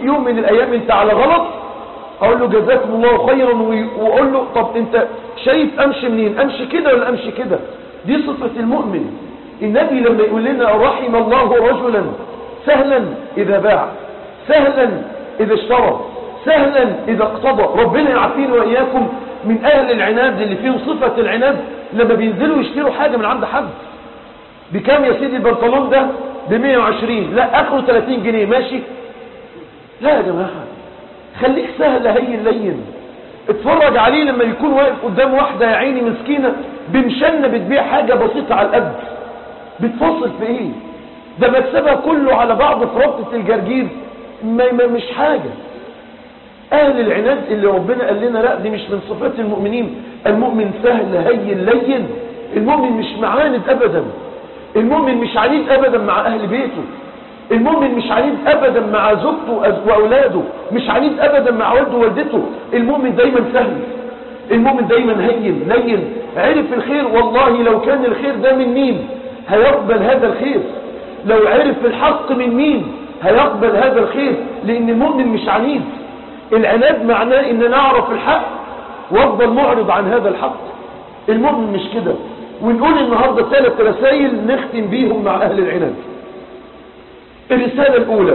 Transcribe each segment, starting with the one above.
يوم من الايام انت على غلط، اقول له جزاكم الله خيرا، واقول له طب انت شايف امشي منين، امشي كده ولا امشي كده؟ دي صفة المؤمن. النبي لما يقول لنا رحم الله رجلا سهلا اذا باع، سهلا اذا اشترى، سهلا اذا اقتضى. ربنا يعافينا واياكم من اهل العناد اللي فيهم صفة العناد، لما بينزلوا يشتروا حاجة من عند حد، بكام يا سيدي البنطلون ده؟ ب120، لا اخره 30 جنيه، ماشي؟ لا يا جماعة، خليك سهل هين لين. اتفرج عليه لما يكون واقف قدام واحدة يا عيني مسكينة بمشنة بتبيع حاجة بسيطة على القد، بتفصل في ايه؟ ده مكسبها كله على بعض في ربطة الجرجير، مش حاجة. اهل العناد اللي ربنا قال لنا لا دي مش من صفات المؤمنين. المؤمن سهل هين لين، المؤمن مش معاند ابدا، المؤمن مش عنيد ابدا مع اهل بيته، المؤمن مش عنيد ابدا مع زوجته واولاده، مش عنيد ابدا مع والده ووالدته. المؤمن دايما سهل، المؤمن دايما هين لين. عرف الخير، والله لو كان الخير ده من مين هيقبل هذا الخير، لو عرف الحق من مين هيقبل هذا الخير، لان المؤمن مش عنيد. العناد معناه ان انا اعرف الحق وافضل معرض عن هذا الحق. المؤمن مش كده. ونقول النهاردة 3 رسائل نختم بيهم مع اهل العناد. الرسالة الاولى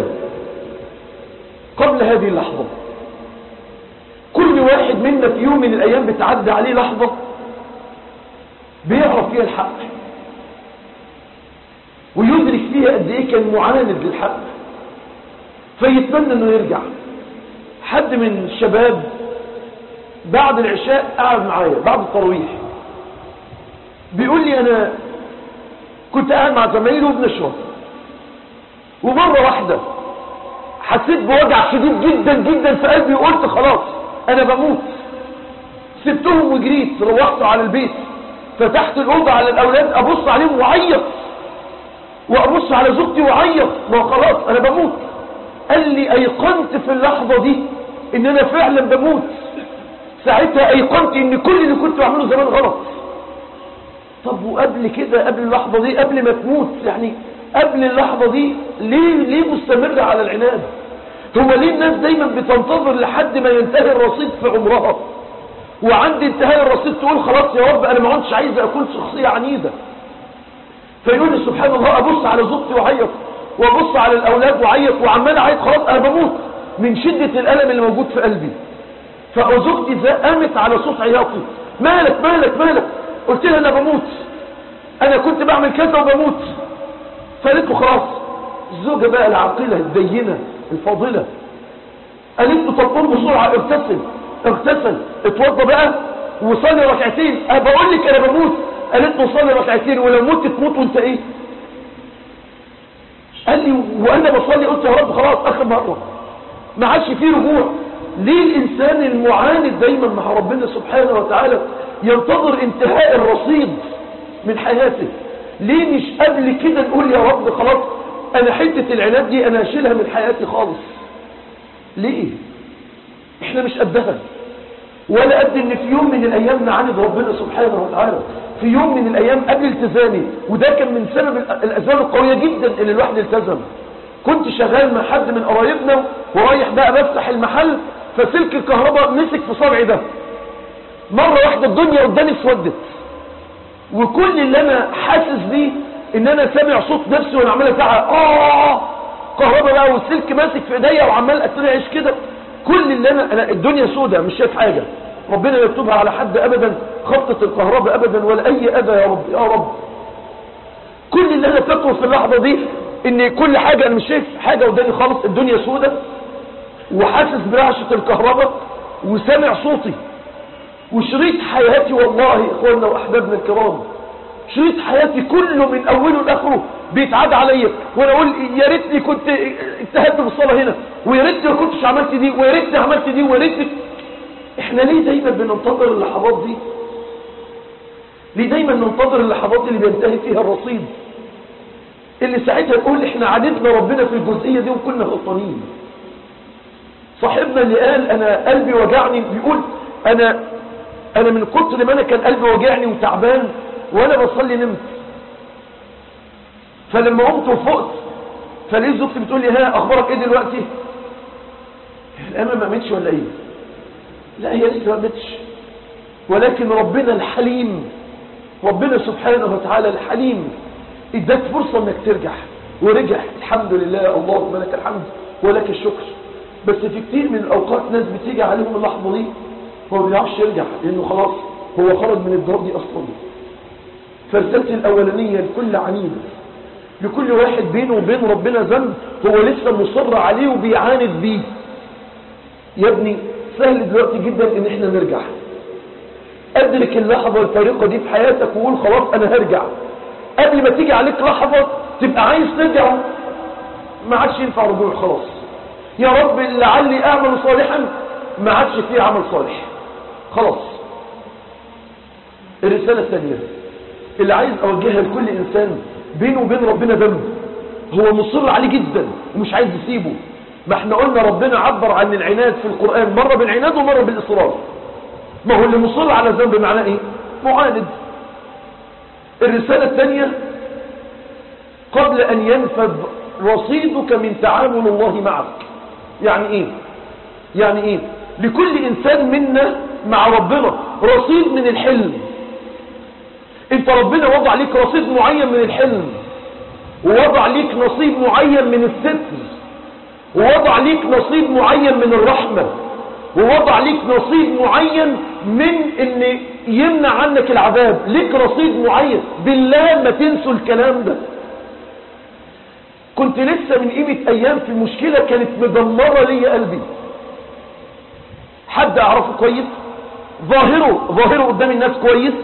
قبل هذه اللحظة، كل واحد منا في يوم من الايام بتعدي عليه لحظة بيعرف فيها الحق ويدرك فيها قد ايه كان معاند للحق، فيتمنى انه يرجع. حد من الشباب بعد العشاء قعد معايا بعد التراويح، بيقول لي انا كنت قاعد مع زمايله وبنشرب، ومرة واحدة حسيت بوجع شديد جدا جدا في قلبي، وقلت خلاص انا بموت. سبتهم وجريت، روحت على البيت، فتحت الأوضة على الاولاد ابص عليهم وعيط، وابص على زوجتي وعيط، ما خلاص انا بموت. قال لي ايقنت في اللحظة دي ان انا فعلا بموت. ساعتها ايقنت ان كل اللي كنت بعمله زمان غلط. طب وقبل كده، قبل اللحظة دي، قبل ما تموت يعني، قبل اللحظة دي ليه مستمر على العناد؟ هو ليه الناس دايما بتنتظر لحد ما ينتهي الرصيد في عمرها، وعند انتهاء الرصيد تقول خلاص يا رب انا ما عدتش عايز اكون شخصية عنيدة؟ فيقول لي سبحان الله ابص على زوجتي وعيط، وابص على الاولاد وعيط، وعمال اعيط خلاص انا بموت من شدة الالم اللي موجود في قلبي. فزوجتي قامت على صوت عياطي، مالك مالك مالك؟ قلت لها انا بموت، انا كنت بعمل كذا وبموت. فقالت له خلاص. الزوجة بقى العاقلة الدينة الفاضلة قالت له طب قوم بسرعة اغتسل اتوضى بقى وصلي ركعتين. بقول لك انا بموت. قالت له صلي ركعتين، ولو مت تموت وانت ايه؟ قال لي وانا بصلي قلت يا رب خلاص اخر مرة، ما عادش فيه رجوع. ليه الانسان المعاند دايما مع ربنا سبحانه وتعالى ينتظر انتهاء الرصيد من حياته؟ ليه مش قبل كده نقول يا رب خلاص انا حتة العناد دي انا هشيلها من حياتي خالص؟ ليه؟ احنا مش قدها، ولا قد ان في يوم من الايام نعاند ربنا سبحانه وتعالى. في يوم من الايام قبل التزامي، وده كان من سبب الاسباب القوية جدا اللي الواحد التزم، كنت شغال مع حد من قرايبنا ورايح بقى بفتح المحل، فسلك الكهرباء مسك في صبعي ده. مرة واحدة الدنيا قدامي اسودت، وكل اللي انا حاسس بيه ان انا سامع صوت نفسي وانا عمال ازعق كهرباء بقى، والسلك ماسك في ايديا وعمال اترعش كده. كل اللي انا الدنيا سودة مش شايف حاجة، ربنا يكتبها على حد ابدا خبطة الكهرباء ابدا ولا اي اذى يا رب يا رب. كل اللي انا فاكره في اللحظة دي ان كل حاجة انا مش شايف حاجة قدامي خالص، الدنيا سودة، وحاسس برعشة الكهرباء وسامع صوتي. وشريط حياتي والله اخواننا واحبابنا الكرام، شريط حياتي كله من اوله لاخره بيتعاد عليا، وانا اقول يا ريتني كنت اجتهدت بالصلاه هنا، ويا ريتني ما كنتش عملت دي، ويا ريتني عملت دي، ويا ريتني. احنا ليه دايما بننتظر اللحظات دي؟ ليه دايما ننتظر اللحظات اللي بينتهي فيها الرصيد، اللي ساعتها نقول احنا عاندنا ربنا في الجزئيه دي وكنا غلطانين؟ صاحبنا اللي قال انا قلبي وجعني، بيقول انا من كتر ما انا كان قلبي وجعني وتعبان وانا بصلي نمت، فلما قمت وفقت فلقيت زوجتي بتقول لي ها اخبارك ايه دلوقتي؟ الأمة ما ماتش ولا ايه؟ لا، هي لسه ما ماتش، ولكن ربنا الحليم، ربنا سبحانه وتعالى الحليم اداك فرصة انك ترجع، ورجع الحمد لله، اللهم لك الحمد ولك الشكر. بس في كتير من الاوقات ناس بتيجي عليهم اللحظة دي هو ما بيعرفش يرجع، لانه خلاص هو خرج من الدار دي اصلا. فرسالتي الاولانية لكل عنيد، لكل واحد بينه وبين ربنا ذنب هو لسه مصر عليه وبيعاند بيه، يا ابني سهل دلوقتي جدا ان احنا نرجع. ادرك اللحظة الفارقة دي في حياتك وقول خلاص انا هرجع، قبل ما تيجي عليك لحظة تبقى عايز ترجع ما عادش ينفع رجوع خلاص. يا رب لعلي اعمل صالحا، ما عادش فيه عمل صالح خلاص. الرسالة الثانية اللي عايز اوجهها لكل انسان بينه وبين ربنا ذنب هو مصر عليه جدا ومش عايز يسيبه. ما احنا قلنا ربنا عبر عن العناد في القرآن مرة بالعناد ومرة بالإصرار. ما هو اللي مصر على ذنب معناه ايه؟ معاند. الرسالة الثانية قبل ان ينفذ رصيدك من تعامل الله معك. يعني ايه؟ يعني ايه؟ لكل انسان منا مع ربنا رصيد من الحلم. انت ربنا وضع ليك رصيد معين من الحلم، ووضع ليك نصيب معين من الستر، ووضع ليك نصيب معين من الرحمة، ووضع ليك نصيب معين من ان يمنع عنك العذاب. ليك رصيد معين، بالله ما تنسوا الكلام ده. كنت لسه من قيمة ايام في مشكلة كانت مدمرة لي قلبي، حد اعرفه كويس، ظاهره قدام الناس كويس،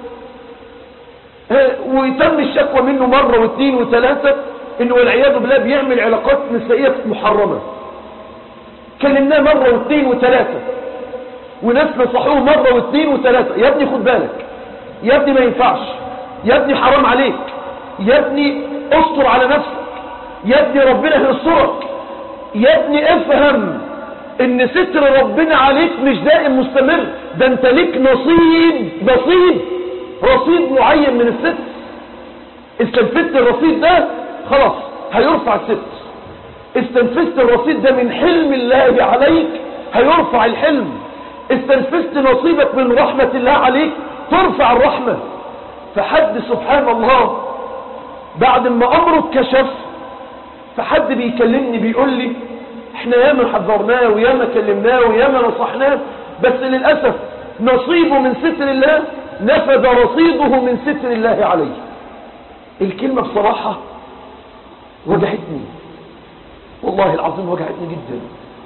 وتم الشكوى منه مرة واثنين وثلاثة انه والعياذ بالله بيعمل علاقات نسائية محرمة. كلمناه مرة واثنين وثلاثة، وناس نصحوه مرة واثنين وثلاثة، يا ابني خد بالك، يا ابني ما ينفعش، يا ابني حرام عليك، يا ابني استر على نفسك، يا ابني ربنا هيسترك، يا ابني افهم ان ستر ربنا عليك مش دائم مستمر، ده انت ليك نصيب رصيد معين من الستر. استنفذت الرصيد ده خلاص هيرفع الستر، استنفذت الرصيد ده من حلم الله عليك هيرفع الحلم، استنفذت نصيبك من رحمة الله عليك ترفع الرحمة. فحد سبحان الله بعد ما امره اتكشف، فحد بيكلمني بيقول لي احنا ياما حذرناه وياما كلمناه وياما نصحناه، بس للأسف نصيبه من ستر الله نفذ رصيده من ستر الله عليه. الكلمة بصراحة وجعتني، والله العظيم وجعتني جدا.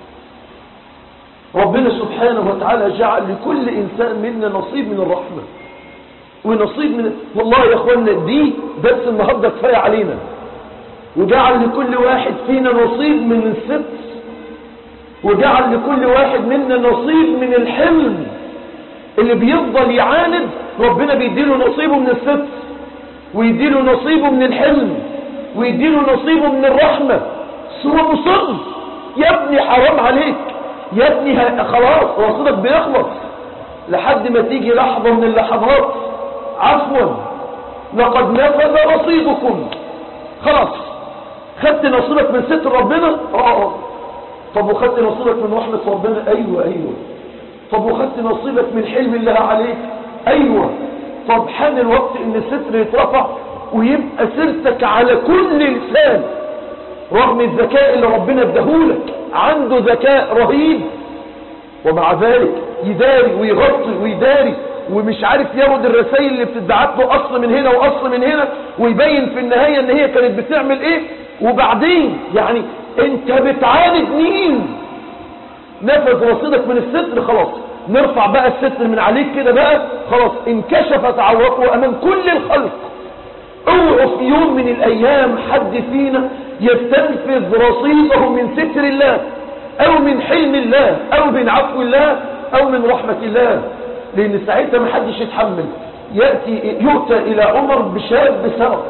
ربنا سبحانه وتعالى جعل لكل إنسان منا نصيب من الرحمة ونصيب من، والله يا اخوانا دي بس النهاردة كفاية علينا. وجعل لكل واحد فينا نصيب من الستر، وجعل لكل واحد منا نصيب من الحلم. اللي بيفضل يعاند ربنا بيديله نصيبه من الستر، ويديله نصيبه من الحلم، ويديله نصيبه من الرحمة. هو مصر، يا ابني حرام عليك، يا ابني خلاص رصيدك بيخلص، لحد ما تيجي لحظة من اللحظات عفوا لقد نفذ رصيدكم، خلاص خدت نصيبك من ستر ربنا. طب وخدت نصيبك من رحمة ربنا؟ ايوه. طب وخدت نصيبك من حلم الله عليك؟ ايوه. طب حان الوقت ان الستر يترفع ويبقى سيرتك على كل لسان، رغم الذكاء اللي ربنا اداهولك، عنده ذكاء رهيب، ومع ذلك يداري ويغطي ويداري ومش عارف يرد الرسائل اللي بتدعت له اصل من هنا واصل من هنا، ويبين في النهاية ان هي كانت بتعمل ايه. وبعدين يعني انت بتعاند مين؟ نفذ رصيدك من الستر، خلاص نرفع بقى الستر من عليك كده بقى، خلاص انكشفت عورته امام كل الخلق. اوعوا في يوم من الايام حد فينا يستنفذ رصيده من ستر الله او من حلم الله او من عفو الله او من رحمة الله، لان ساعتها ما حدش يتحمل. يؤتى الى عمر بشاب سرق،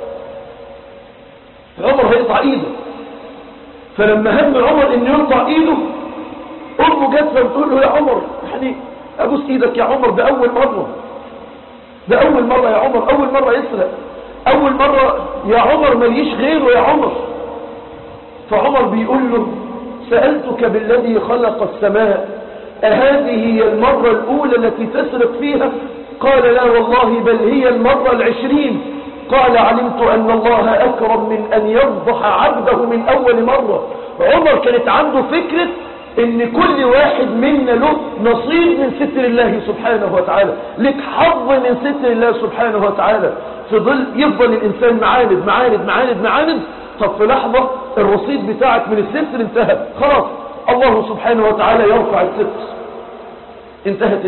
عمر هيقطع ايده، فلما هم عمر ان يقطع ايده امه جت بتقول له يا عمر يعني ابوس ايدك يا عمر، ده اول مرة يا عمر، اول مرة يسرق، اول مرة يا عمر مليش غيره يا عمر. فعمر بيقول له سألتك بالذي خلق السماء أهذه هي المرة الأولى التي تسرق فيها؟ قال لا والله بل هي المرة 20. قال علمت أن الله أكرم من أن يفضح عبده من أول مرة. عمر كانت عنده فكرة ان كل واحد منا له نصيب من ستر الله سبحانه وتعالى، لك حظ من ستر الله سبحانه وتعالى. يفضل الانسان معاند. طب في لحظة الرصيد بتاعك من الستر انتهى، خلاص الله سبحانه وتعالى يرفع الستر. انتهت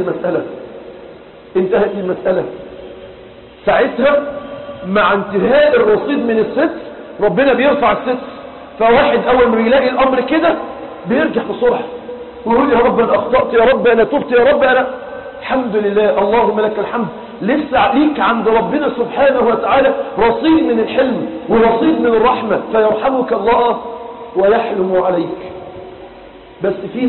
المسألة. ساعتها مع انتهاء الرصيد من الستر ربنا بيرفع الستر. فواحد اول ما بيلاقي الامر كده بيرجع بسرعة ويقول يا رب انا اخطأت، يا رب انا تبت، يا رب انا الحمد لله اللهم لك الحمد. لسه عليك عند ربنا سبحانه وتعالى رصيد من الحلم ورصيد من الرحمة، فيرحمك الله ويحلم عليك. بس في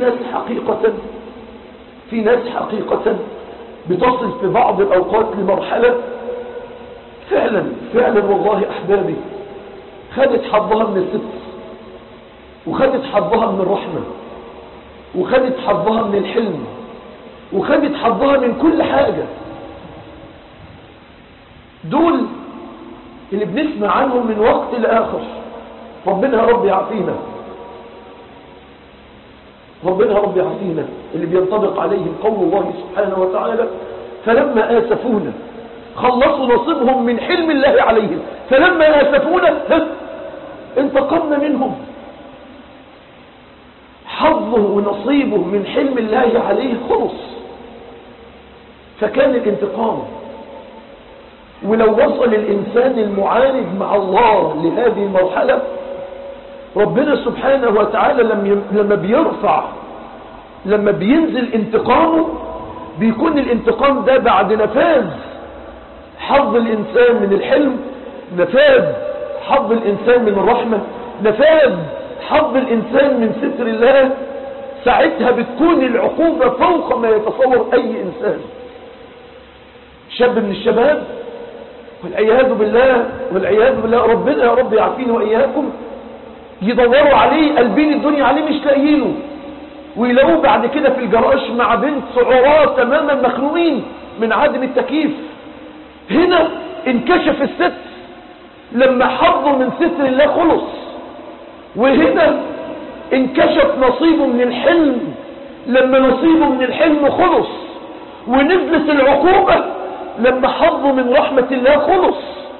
ناس حقيقة بتصل في بعض الأوقات لمرحلة فعلا والله أحبابي خدت حظها من الستر، وخدت حظها من الرحمة، وخدت حظها من الحلم، وخدت حظها من كل حاجة. دول اللي بنسمع عنهم من وقت لآخر. ربنا يا رب يعافينا، اللي بينطبق عليهم قول الله سبحانه وتعالى فلما آسفونا خلصوا نصيبهم من حلم الله عليهم، فلما آسفونا انتقمنا منهم. حظه ونصيبه من حلم الله عليه خلص، فكان الانتقام. ولو وصل الإنسان المعاند مع الله لهذه المرحلة، ربنا سبحانه وتعالى لما بينزل انتقامه بيكون الانتقام ده بعد نفاذ حظ الإنسان من الحلم، نفاذ حظ الإنسان من الرحمة، نفاذ حظ الإنسان من ستر الله. ساعتها بتكون العقوبة فوق ما يتصور أي إنسان. شاب من الشباب والعياذ بالله ربنا يا رب يعافينا وإياكم، يدوروا عليه قلبين الدنيا عليه مش لاقيينه، ويلاقوه بعد كده في الجراج مع بنت سعراء تماما مخنوقين من عدم التكييف. هنا انكشف الستر لما حظه من ستر الله خلص، وهنا انكشف نصيبه من الحلم لما نصيبه من الحلم خلص، ونزلت العقوبة لما حظه من رحمة الله خلص.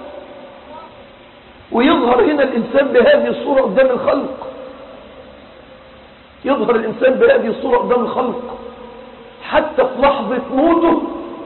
ويظهر هنا الإنسان بهذه الصورة قدام الخلق، حتى في لحظة موته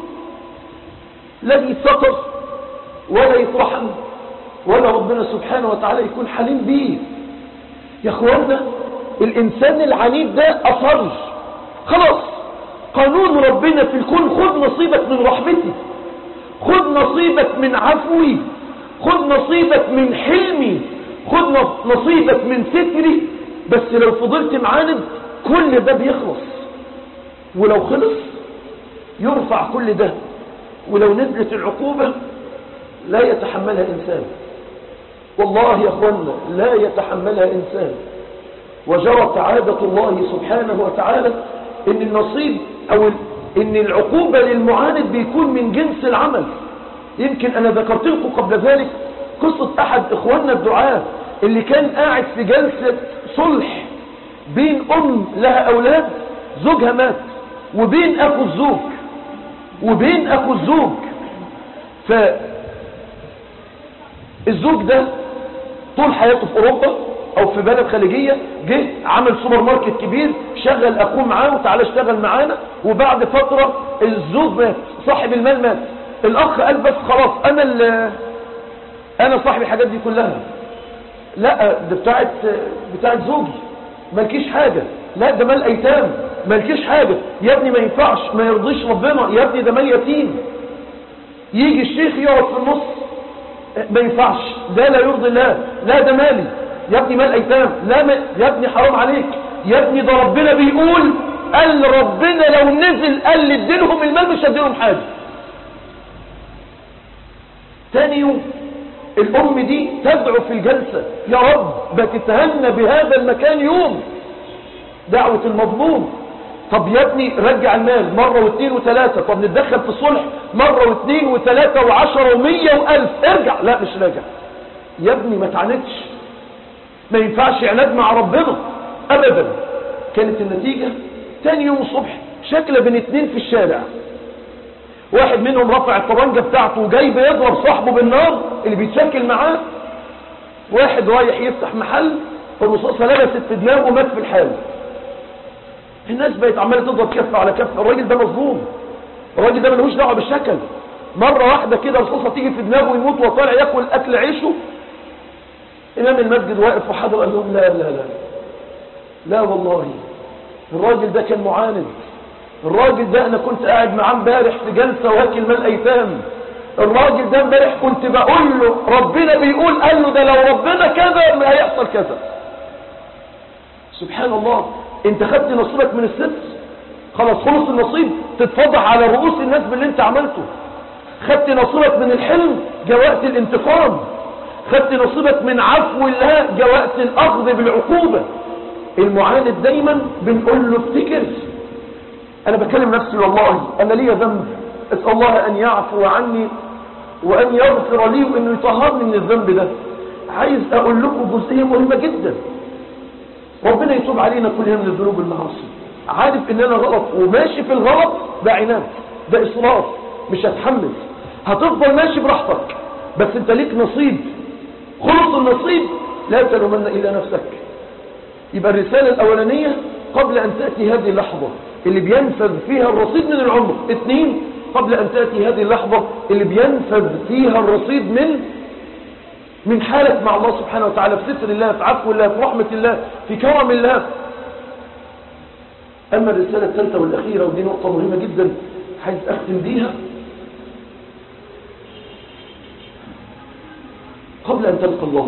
لا يتستر ولا يترحم ولا ربنا سبحانه وتعالى يكون حليم بيه. يا اخوانا الإنسان العنيد ده أصر، خلاص قانون ربنا في الكون، خد نصيبك من رحمتي، خد نصيبك من عفوي، خد نصيبك من حلمي، خد نصيبك من ستري. بس لو فضلت معاند كل ده بيخلص، ولو خلص يرفع كل ده، ولو نزلت العقوبة لا يتحملها إنسان، والله يا أخوانا لا يتحملها إنسان. وجرت عادة الله سبحانه وتعالى إن النصيب أو إن العقوبة للمعاند بيكون من جنس العمل. يمكن أنا ذكرت لكم قبل ذلك قصة أحد إخواننا الدعاة اللي كان قاعد في جلسة صلح بين لها أولاد زوجها مات، وبين أخو الزوج، فالزوج ده طول حياته في أوروبا أو في بلد خليجية، جه عمل سوبر ماركت كبير، شغل أخوه معاه وتعالى اشتغل معانا، وبعد فترة الزوج مات، صاحب المال مات. الأخ قال بس خلاص أنا صاحب الحاجات دي كلها. لا ده بتاعت زوجي، مالكيش حاجة. لا ده مال أيتام، مالكيش حاجة. يا ابني ما ينفعش، ما يرضيش ربنا، يا ابني ده مال يتيم. يجي الشيخ يقعد في النص، ما ينفعش، ده لا يرضي الله، لا ده مالي، يا ابني مال أيتام، لا يا ابني حرام عليك، يا ابني ده ربنا بيقول، قال ربنا لو نزل قال اديلهم المال مش هديلهم حاجة. تاني يوم الأم دي تدعو في الجلسة، يا رب بتتهنى بهذا المكان يوم، دعوة المظلوم. طب يا ابني رجع المال مرة واثنين وثلاثة، طب نتدخل في الصلح مرة واثنين وثلاثة و10 و100 و1000، ارجع. لا مش راجع يا ابني، ما تعاندش، ما ينفعش عناد مع ربنا ابدا. كانت النتيجة تاني يوم الصبح شكله بين اتنين في الشارع، واحد منهم رفع الطبنجة بتاعته وجاي بيضرب صاحبه بالنار اللي بيتشكل معاه، واحد رايح يفتح محل الرصاصة لبست في دماغه ومات في الحال. الناس بقت عماله تضرب كف على كف، الراجل ده مظلوم، الراجل ده ملوش دعوه بالشكل. مره واحده كده رصاصه تيجي في دماغه ويموت وطالع ياكل اكل عيشه. امام المسجد واقف وحاضر قال لهم لا لا لا لا والله الراجل ده كان معاند، الراجل ده انا كنت قاعد معاه امبارح في جلسه واكل مال ايتام، الراجل ده امبارح كنت بقول له ربنا بيقول، قال له ده لو ربنا كذا ما هيحصل كذا. سبحان الله، انت خدت نصيبك من الست، خلاص خلص النصيب، تتفضح على رؤوس الناس باللي انت عملته. خدت نصيبك من الحلم، جاء وقت الانتقام. خدت نصيبك من عفو الله، جاء وقت الاخذ بالعقوبة. المعاند دايما بنقول له افتكر انا بكلم نفسي والله انا ليا ذنب، اسال الله ان يعفو عني وان يغفر لي وانه يطهرني من الذنب ده. عايز اقول لكم جزئيه مهمه جدا، ربنا يتوب علينا كلنا من الذنوب والمعاصي. عارف ان انا غلط وماشي في الغلط، ده عناد، ده اصرار، مش هتحمل، هتفضل ماشي براحتك، بس انت ليك نصيب، خلص النصيب لا تلومن الا نفسك. يبقى الرسالة الاولانية قبل ان تأتي هذه اللحظة اللي بينفذ فيها الرصيد من العمر. 2 قبل ان تأتي هذه اللحظة اللي بينفذ فيها الرصيد من حالك مع الله سبحانه وتعالى، في ستر الله، في عفو الله، في رحمة الله، في كرم الله. أما الرسالة الثالثة والأخيرة، ودي نقطة مهمة جدا عايز أختم بيها، قبل أن تلقى الله،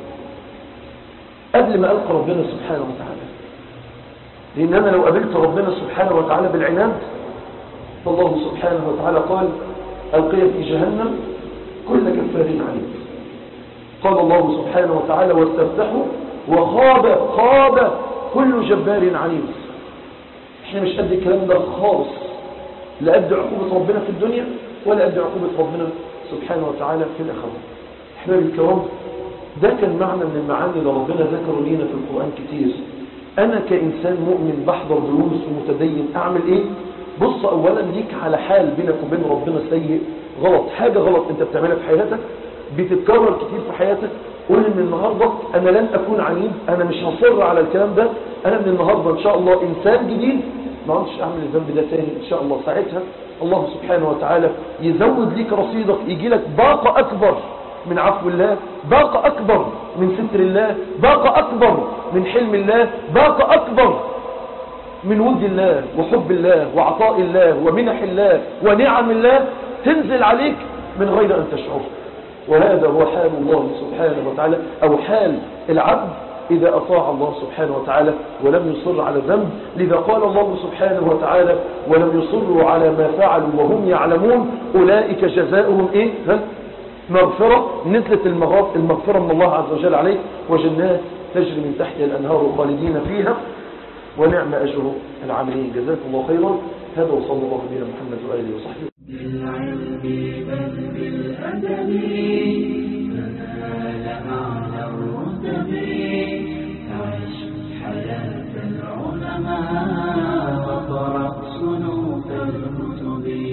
قبل ما ألقى ربنا سبحانه وتعالى، لأن أنا لو قابلت ربنا سبحانه وتعالى بالعناد، فالله سبحانه وتعالى قال ألقي في جهنم كل كفار عنيد. قال الله سبحانه وتعالى واستفتحوا وخاب كل جبار عنيد. احنا مش قد الكلام ده خالص، لا قد عقوبة ربنا في الدنيا ولا قد عقوبة ربنا سبحانه وتعالى في الآخرة. احبابي الكرام، ده كان معنى من المعاني اللي ربنا ذكره لينا في القرآن كتير. انا كإنسان مؤمن بحضر دروس ومتدين اعمل ايه؟ بص اولا ليك على حال بينك وبين ربنا سيء، غلط، حاجة غلط انت بتعملها في حياتك بتتكرر كتير في حياتك. قول من النهاردة انا لن اكون عنيد، انا مش هصر على الكلام ده، انا من النهاردة ان شاء الله انسان جديد، ما عادش اعمل الذنب ده تاني ان شاء الله. ساعتها الله سبحانه وتعالى يزود ليك رصيدك، يجي لك باقة اكبر من عفو الله، باقة اكبر من ستر الله، باقة اكبر من حلم الله، باقة اكبر من ود الله وحب الله وعطاء الله ومنح الله ونعم الله تنزل عليك من غير ان تشعر. وهذا هو حال الله سبحانه وتعالى، أو حال العبد إذا أطاع الله سبحانه وتعالى ولم يصر على الذنب. لذا قال الله سبحانه وتعالى ولم يصروا على ما فعلوا وهم يعلمون أولئك جزاؤهم إيه؟ مغفرة. نزلت المغفرة من الله عز وجل عليه، وجنات تجري من تحتها الأنهار خالدين فيها ونعم أجر العاملين. جزاكم الله خيرا. هذا وصلى الله على محمد وآله وصحبه.